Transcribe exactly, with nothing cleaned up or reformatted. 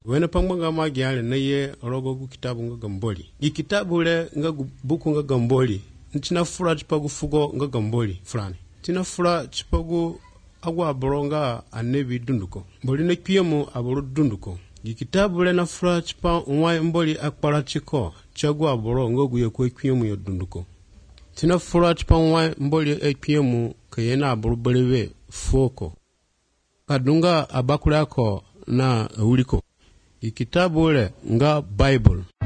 Wena pangmanga magyale na ye rogo ku kitabu nga gamboli. I kitabu le nga buku nga gamboli. Ntina fura chipagu fugo nga gamboli fulani. Tina fura chipagu agwa boronga anebi dunduko. Boli na kiyemu aburu dunduko. I kitabu le na fura chipa unwai mboli akpara chiko. Chagwa boronga guye kwe kiyemu yo dunduko. Tina fura chipa unwai mboli e kiyemu kayena aburu belewe foko. Kadunga abakule ako na uliko. I kitabu le nga Bible.